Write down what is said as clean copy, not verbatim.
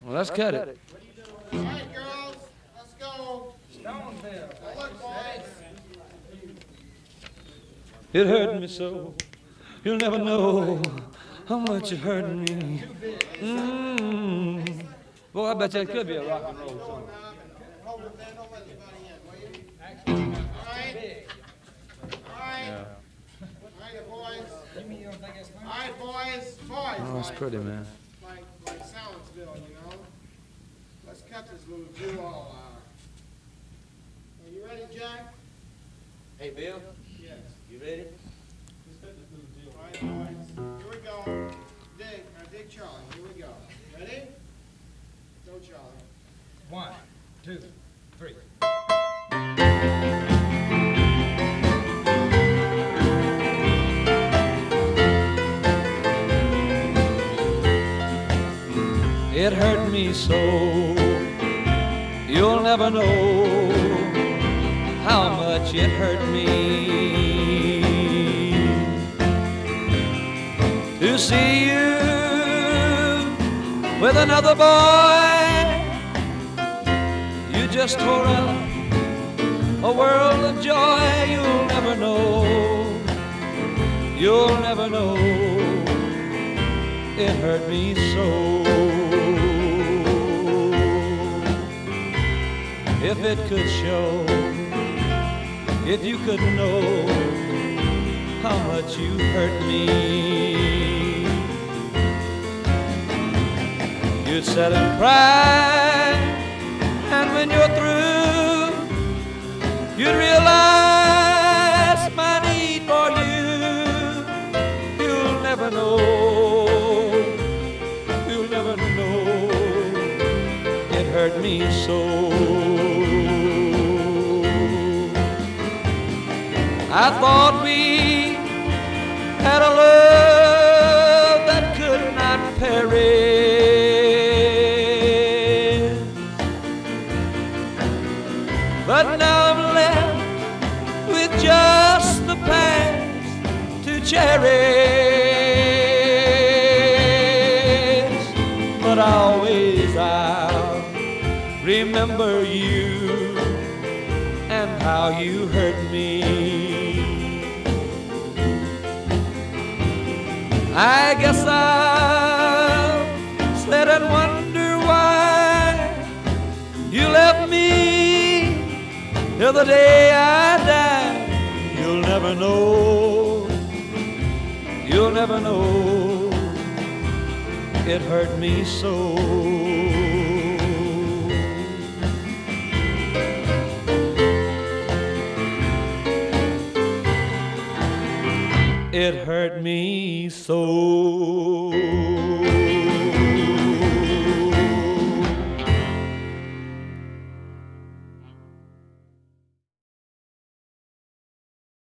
Well, let's cut it. All right, girls, let's go. Stonesville. Now look, boys. It hurt me so. You'll never know how much it hurt me. Boy, I bet that could be a rock and roll song. Hold it there, don't let anybody in, will you? All right. All right. Yeah. All right, boys. You don't think it's funny? All right, boys. Boys. Oh, that's pretty, man. Like Soundsville, you know. Let's cut this little jewel out. Are you ready, Jack? Hey, Bill, Yes. you ready? All right, boys. Here we go. Dig Charlie. Here we go. Ready? Go, Charlie. 1, 2, 3. It hurt me so. You'll never know how much it hurt me to see you with another boy. You just tore up a world of joy. You'll never know. You'll never know. It hurt me so. If it could show, if you could know how much you hurt me, you'd sit and cry, and when you're through, you'd realize my need for you. You'll never know, you'll never know, it hurt me so. I thought we had a love that could not perish, but now I'm left with just the past to cherish. But I'll remember you and how you hurt me. I guess I'll sit and wonder why you left me till the day I die. You'll never know, you'll never know, it hurt me so. It hurt me so.